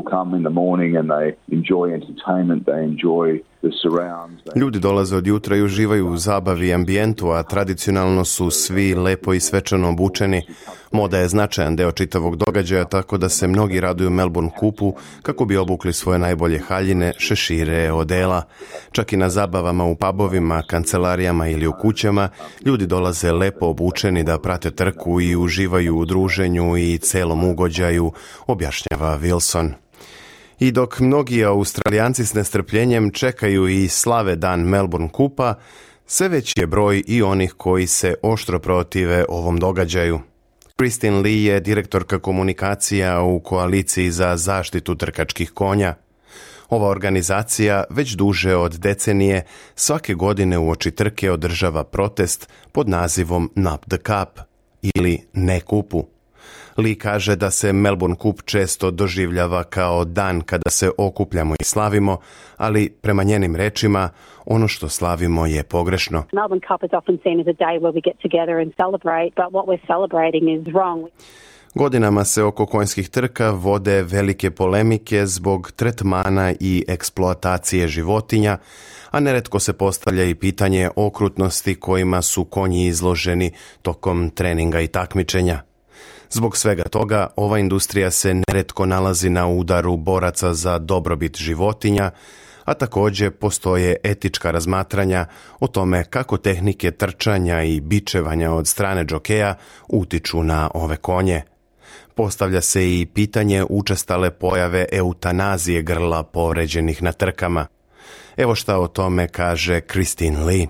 Ljudi dolaze od jutra i uživaju u zabavi i ambijentu, a tradicionalno su svi lepo i svečano obučeni. Moda je značajan deo čitavog događaja, tako da se mnogi raduju Melbourne Cupu kako bi obukli svoje najbolje haljine, šešire, odela. Čak i na zabavama u pubovima, kancelarijama ili u kućama, ljudi dolaze lepo obučeni da prate trku i uživaju u druženju i celom ugođaju, objašnjava Wilson. I dok mnogi Australijanci s nestrpljenjem čekaju i slave dan Melbourne Cupa, sve veći je broj i onih koji se oštro protive ovom događaju. Christine Lee je direktorka komunikacija u koaliciji za zaštitu trkačkih konja. Ova organizacija već duže od decenije svake godine uoči trke održava protest pod nazivom Not the Cup ili Ne kupu. Lee kaže da se Melbourne Cup često doživljava kao dan kada se okupljamo i slavimo, ali prema njenim rečima ono što slavimo je pogrešno. Melbourne Cup is often seen as a day where we get together and celebrate, but what we're celebrating is wrong. Godinama se oko konjskih trka vode velike polemike zbog tretmana i eksploatacije životinja, a neretko se postavlja i pitanje okrutnosti kojima su konji izloženi tokom treninga i takmičenja. Zbog svega toga, ova industrija se neretko nalazi na udaru boraca za dobrobit životinja, a također postoje etička razmatranja o tome kako tehnike trčanja i bičevanja od strane džokeja utiču na ove konje. Postavlja se i pitanje učestale pojave eutanazije grla povređenih na trkama. Evo šta o tome kaže Christine Lee.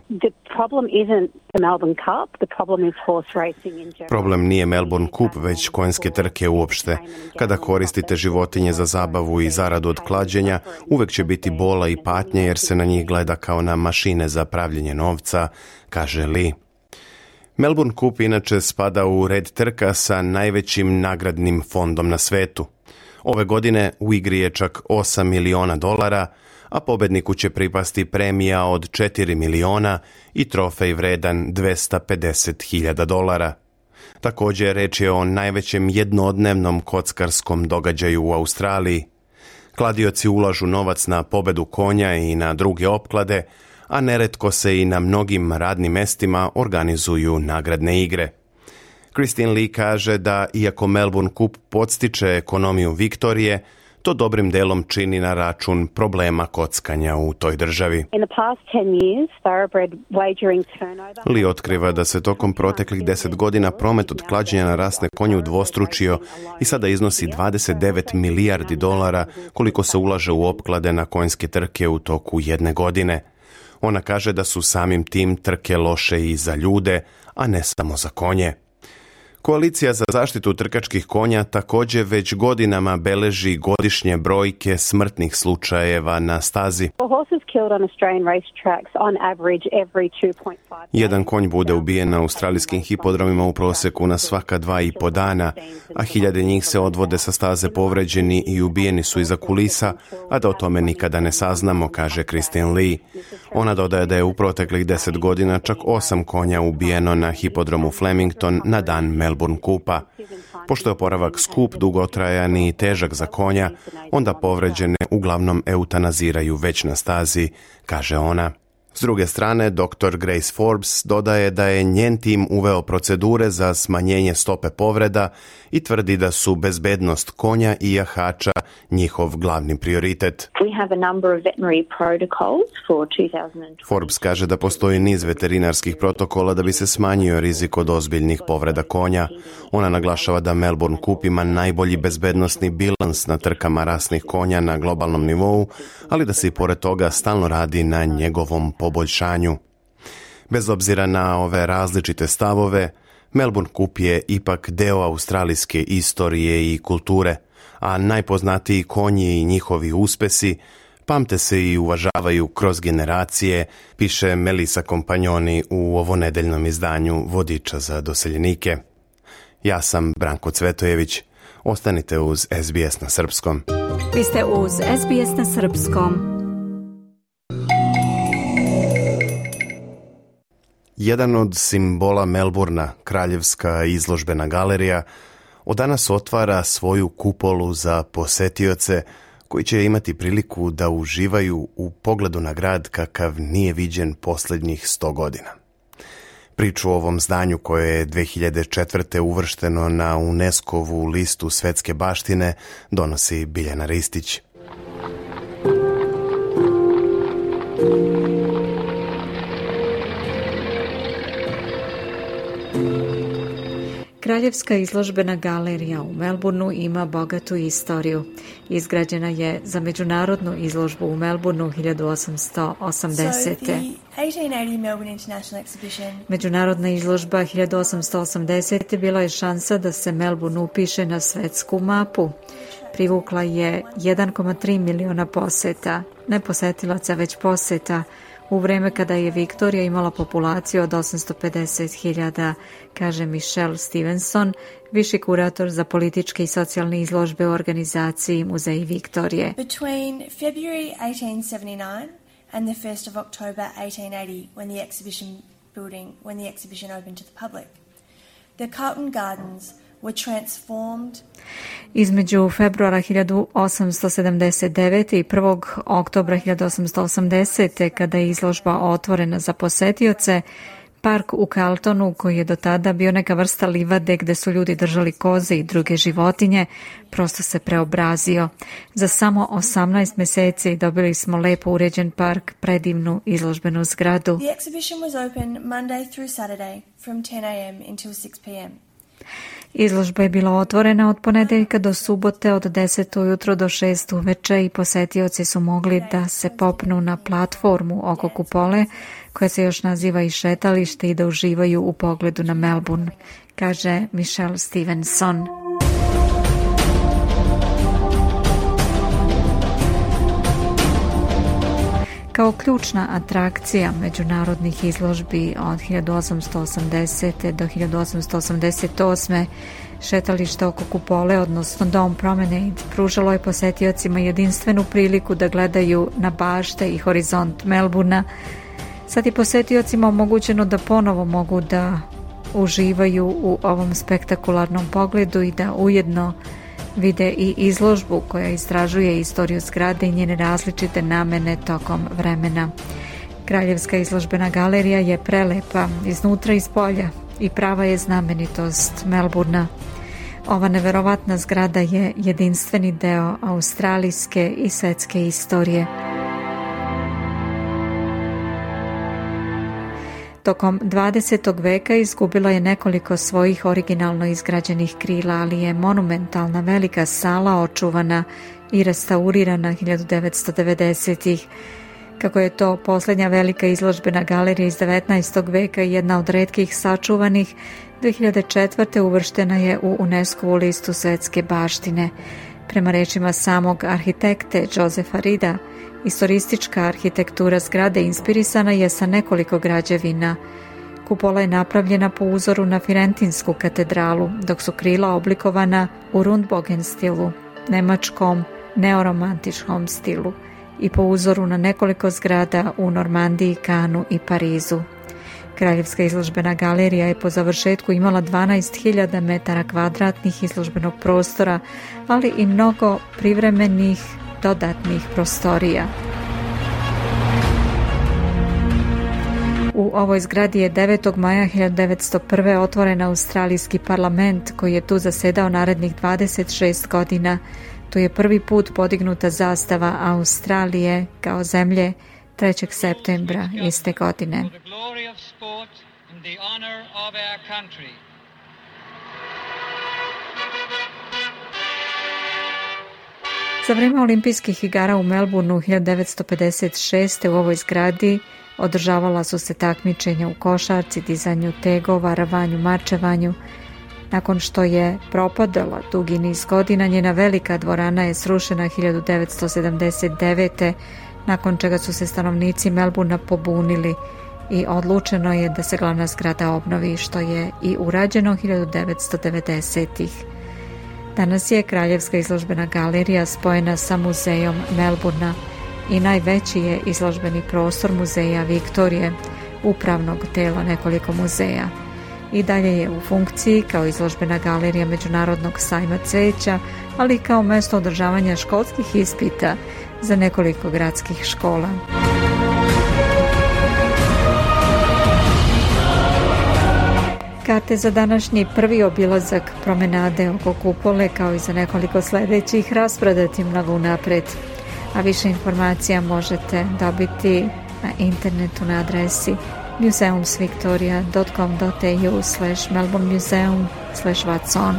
Problem nije Melbourne Cup, već konjske trke uopšte. Kada koristite životinje za zabavu i zaradu od klađenja, uvek će biti bola i patnje jer se na njih gleda kao na mašine za pravljenje novca, kaže Lee. Melbourne Cup inače spada u red trka sa najvećim nagradnim fondom na svetu. Ove godine u igri je čak $8 miliona, a pobedniku će pripasti premija od $4 miliona i trofej vredan $250.000. Također reč je o najvećem jednodnevnom kockarskom događaju u Australiji. Kladioci ulažu novac na pobedu konja i na druge opklade, a neretko se i na mnogim radnim mestima organizuju nagradne igre. Christine Lee kaže da iako Melbourne Cup podstiče ekonomiju Viktorije, to dobrim delom čini na račun problema kockanja u toj državi. Lee otkriva da se tokom proteklih 10 godina promet od klađenja na rasne konje udvostručio i sada iznosi $29 milijardi koliko se ulaže u opklade na konjske trke u toku jedne godine. Ona kaže da su samim tim trke loše i za ljude, a ne samo za konje. Koalicija za zaštitu trkačkih konja također već godinama beleži godišnje brojke smrtnih slučajeva na stazi. Jedan konj bude ubijen na australijskim hipodromima u prosjeku na svaka 2,5 dana, a hiljade njih se odvode sa staze povređeni i ubijeni su iza kulisa, a da o tome nikada ne saznamo, kaže Christine Lee. Ona dodaje da je u proteklih 10 godina čak 8 konja ubijeno na hipodromu Flemington na dan Melbourne Cupa. Pošto je oporavak skup, dugotrajan i težak za konja, onda povređene uglavnom eutanaziraju već na stazi, kaže ona. S druge strane, dr. Grace Forbes dodaje da je njen tim uveo procedure za smanjenje stope povreda i tvrdi da su bezbednost konja i jahača njihov glavni prioritet. Forbes kaže da postoji niz veterinarskih protokola da bi se smanjio rizik od ozbiljnih povreda konja. Ona naglašava da Melbourne Cup ima najbolji bezbednosni bilans na trkama rasnih konja na globalnom nivou, ali da se i pored toga stalno radi na njegovom poboljšanju. Bez obzira na ove različite stavove, Melbourne Cup je ipak deo australijske istorije i kulture, a najpoznatiji konji i njihovi uspesi pamte se i uvažavaju kroz generacije, piše Melissa Kompanjoni u ovonedeljnom izdanju Vodiča za doseljenike. Ja sam Branko Cvetojević. Ostanite uz SBS na srpskom. Vi ste uz SBS na srpskom. Jedan od simbola Melbourna, Kraljevska izložbena galerija, od danas otvara svoju kupolu za posetioce koji će imati priliku da uživaju u pogledu na grad kakav nije viđen posljednjih 100 godina. Priču o ovom zdanju koje je 2004. uvršteno na UNESCO-vu listu svetske baštine donosi Biljana Ristić. Kraljevska izložbena galerija u Melbourneu ima bogatu istoriju. Izgrađena je za međunarodnu izložbu u Melbourneu 1880. Međunarodna izložba 1880. bila je šansa da se Melbourne upiše na svetsku mapu. Privukla je 1,3 miliona poseta, ne posetilaca već poseta, u vreme kada je Viktorija imala populaciju od 850.000, kaže Michelle Stevenson, viši kurator za političke i socijalne izložbe u organizaciji Muzeji Viktorije. Between February 1879 and the 1st of October 1880, when the exhibition opened to the public, the Carlton Gardens were transformed. Između februara 1879. i 1. oktobra 1880. kada je izložba otvorena za posetioce, park u Carltonu, koji je do tada bio neka vrsta livade gde su ljudi držali koze i druge životinje, prosto se preobrazio. Za samo 18 meseci dobili smo lepo uređen park, predivnu izložbenu zgradu. The exhibition was open Monday through Saturday from 10 a.m. until 6 p.m. Izložba je bila otvorena od ponedeljka do subote od 10 ujutro do 6 uveče i posetioci su mogli da se popnu na platformu oko kupole, koja se još naziva i šetalište, i da uživaju u pogledu na Melbourne, kaže Michelle Stevenson. Kao ključna atrakcija međunarodnih izložbi od 1880. do 1888. šetalište oko kupole, odnosno Dome Promenade, pružalo je posetiocima jedinstvenu priliku da gledaju na bašte i horizont Melbourna. Sad je posetiocima omogućeno da ponovo mogu da uživaju u ovom spektakularnom pogledu i da ujedno vide i izložbu koja istražuje istoriju zgrade i njene različite namene tokom vremena. Kraljevska izložbena galerija je prelepa iznutra i spolja i prava je znamenitost Melbourna. Ova neverovatna zgrada je jedinstveni deo australijske i svetske istorije. Tokom 20. veka izgubila je nekoliko svojih originalno izgrađenih krila, ali je monumentalna velika sala očuvana i restaurirana 1990-ih. Kako je to posljednja velika izložbena galerija iz 19. veka i jedna od retkih sačuvanih, 2004. uvrštena je u UNESCO-vu listu svetske baštine. Prema rečima samog arhitekte Josefa Rida, historistička arhitektura zgrade inspirisana je sa nekoliko građevina. Kupola je napravljena po uzoru na Firentinsku katedralu, dok su krila oblikovana u Rundbogen stilu, nemačkom neoromantičkom stilu, i po uzoru na nekoliko zgrada u Normandiji, Kanu i Parizu. Kraljevska izložbena galerija je po završetku imala 12.000 metara kvadratnih izložbenog prostora, ali i mnogo privremenih dodatnih prostorija. U ovoj zgradi je 9. maja 1901. otvoren Australijski parlament, koji je tu zasedao narednih 26 godina. Tu je prvi put podignuta zastava Australije kao zemlje 3. septembra iste godine. Za vrijeme olimpijskih igara u Melbourneu 1956. u ovoj zgradi održavala su se takmičenja u košarci, dizanju tegova, rvanju, marčevanju. Nakon što je propadala dugi niz godina, njena velika dvorana je srušena 1979. nakon čega su se stanovnici Melbournea pobunili i odlučeno je da se glavna zgrada obnovi, što je i urađeno 1990-ih. Danas je Kraljevska izložbena galerija spojena sa muzejom Melbournea i najveći je izložbeni prostor muzeja Viktorije, upravnog tela nekoliko muzeja. I dalje je u funkciji kao izložbena galerija Međunarodnog sajma cveća, ali i kao mesto održavanja školskih ispita za nekoliko gradskih škola. Karte za današnji prvi obilazak promenade oko kupole, kao i za nekoliko sljedećih, rasprodati mnogo unapred. A više informacija možete dobiti na internetu na adresi museumsvictoria.com.au/melbournemuseum/Watson.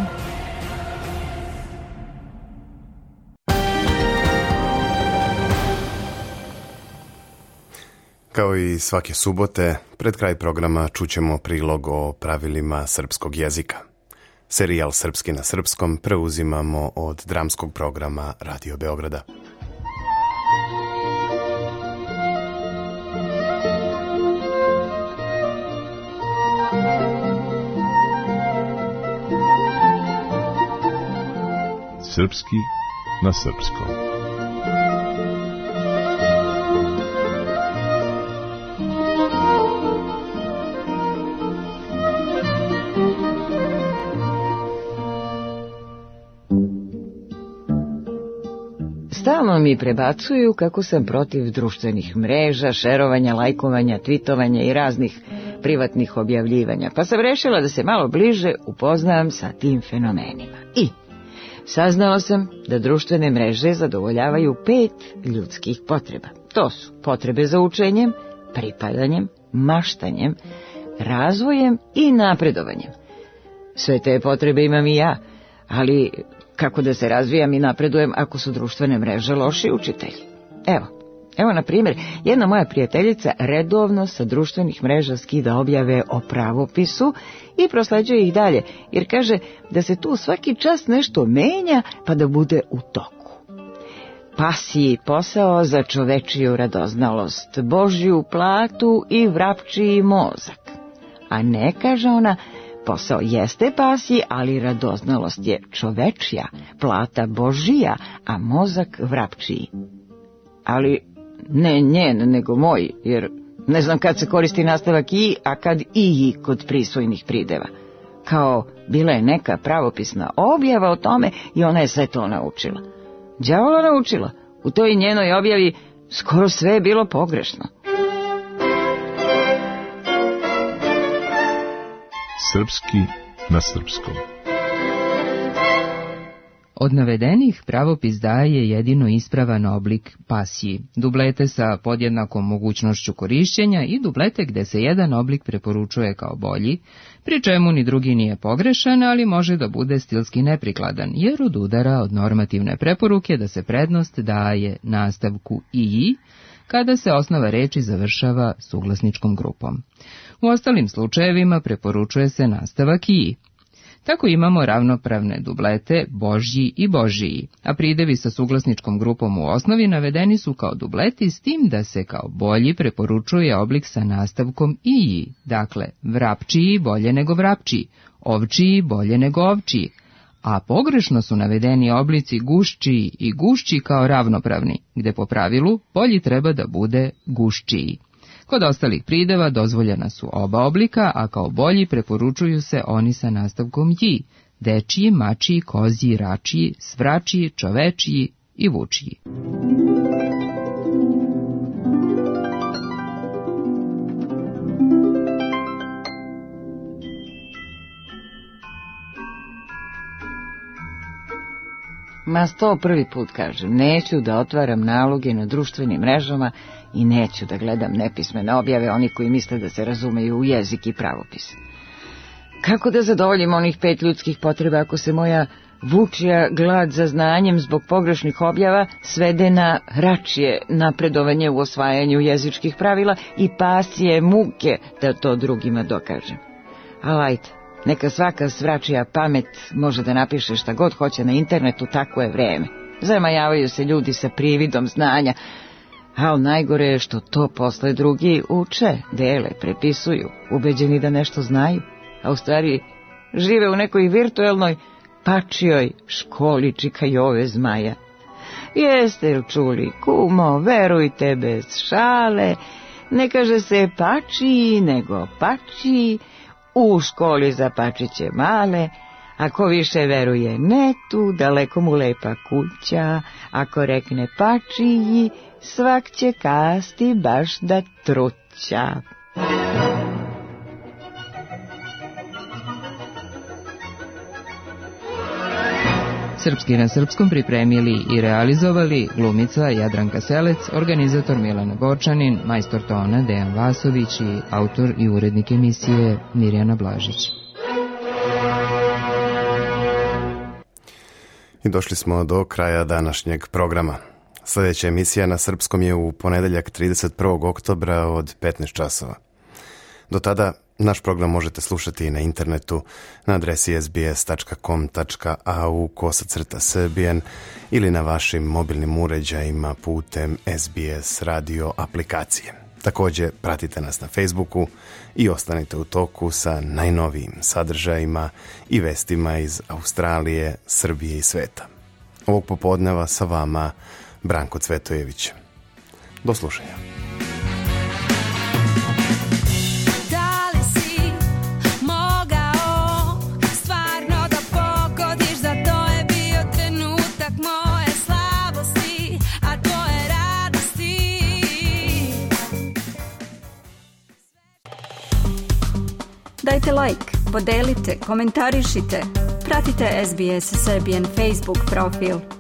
Kao i svake subote, pred kraj programa čućemo prilog o pravilima srpskog jezika. Serijal Srpski na srpskom preuzimamo od dramskog programa Radio Beograda. Srpski na srpskom. Stalno mi prebacuju kako sam protiv društvenih mreža, šerovanja, lajkovanja, tvitovanja i raznih privatnih objavljivanja, pa sam rešila da se malo bliže upoznam sa tim fenomenima. I saznala sam da društvene mreže zadovoljavaju 5 ljudskih potreba. To su potrebe za učenjem, pripadanjem, maštanjem, razvojem i napredovanjem. Sve te potrebe imam i ja, ali kako da se razvijam i napredujem ako su društvene mreže loši učitelji? Evo, na primjer, jedna moja prijateljica redovno sa društvenih mreža skida objave o pravopisu i prosleđuje ih dalje, jer kaže da se tu svaki čas nešto menja pa da bude u toku. Pasiji posao za čovečiju radoznalost, Božju platu i vrapčiji mozak. A ne, kaže ona, posao jeste pasiji, ali radoznalost je čovečija, plata Božija, a mozak vrapčiji. Ali ne njen, nego moj, jer ne znam kad se koristi nastavak i, a kad i kod prisvojnih prideva. Kao bila je neka pravopisna objava o tome i ona je sve to naučila. Đavola naučila, u toj njenoj objavi skoro sve je bilo pogrešno. Srpski na srpskom. Od navedenih pravopis daje jedino ispravan oblik pasiji, dublete sa podjednakom mogućnošću korišćenja i dublete gde se jedan oblik preporučuje kao bolji, pri čemu ni drugi nije pogrešan, ali može da bude stilski neprikladan, jer odudara od normativne preporuke da se prednost daje nastavku i, kada se osnova reči završava suglasničkom grupom. U ostalim slučajevima preporučuje se nastavak i. Tako imamo ravnopravne dublete Božji i Božiji, a pridevi sa suglasničkom grupom u osnovi navedeni su kao dubleti, s tim da se kao bolji preporučuje oblik sa nastavkom i, dakle vrapčiji bolje nego vrapčiji, ovčiji bolje nego ovčiji, a pogrešno su navedeni oblici guščiji i gušći kao ravnopravni, gde po pravilu bolji treba da bude guščiji. Kod ostalih prideva dozvoljena su oba oblika, a kao bolji preporučuju se oni sa nastavkom ji, dečiji, mačiji, koziji, račiji, svračiji, čovečiji i vučiji. Ma 101. put kažem, neću da otvaram naloge na društvenim mrežama i neću da gledam nepismene objave oni koji misle da se razumeju u jezik i pravopis. Kako da zadovoljim onih 5 ljudskih potreba ako se moja vučija glad za znanjem zbog pogrešnih objava svede na račije napredovanje u osvajanju jezičkih pravila i pasije muke da to drugima dokažem? Ali ajde, neka svaka svračija pamet može da napiše šta god hoće na internetu, tako je vreme. Zamajavaju se ljudi sa prividom znanja, ali najgore je što to posle drugi uče, dele, prepisuju, ubeđeni da nešto znaju, a u stvari žive u nekoj virtuelnoj pačijoj školi Čika Jove Zmaja. Jeste li čuli, kumo, verujte bez šale, ne kaže se pačiji, nego pačiji, u školi za pačiće male, ako više veruje netu, daleko mu lepa kuća, ako rekne pačiji, svak će kasti baš da truća. Srpski na srpskom pripremili i realizovali glumica Jadranka Selec, organizator Milana Gočanin, majstor tona Dejan Vasović i autor i urednik emisije Mirjana Blažić. I došli smo do kraja današnjeg programa. Sljedeća emisija na srpskom je u ponedeljak 31. oktobra od 15 časova. Do tada naš program možete slušati na internetu na adresi sbs.com.au/srbijan ili na vašim mobilnim uređajima putem SBS radio aplikacije. Također pratite nas na Facebooku i ostanite u toku sa najnovijim sadržajima i vestima iz Australije, Srbije i sveta. Ovog popodneva sa vama Branko Cvetojević. Do slušanja. Dajte like, podelite, komentarišite. Pratite SBS Serbian Facebook profil.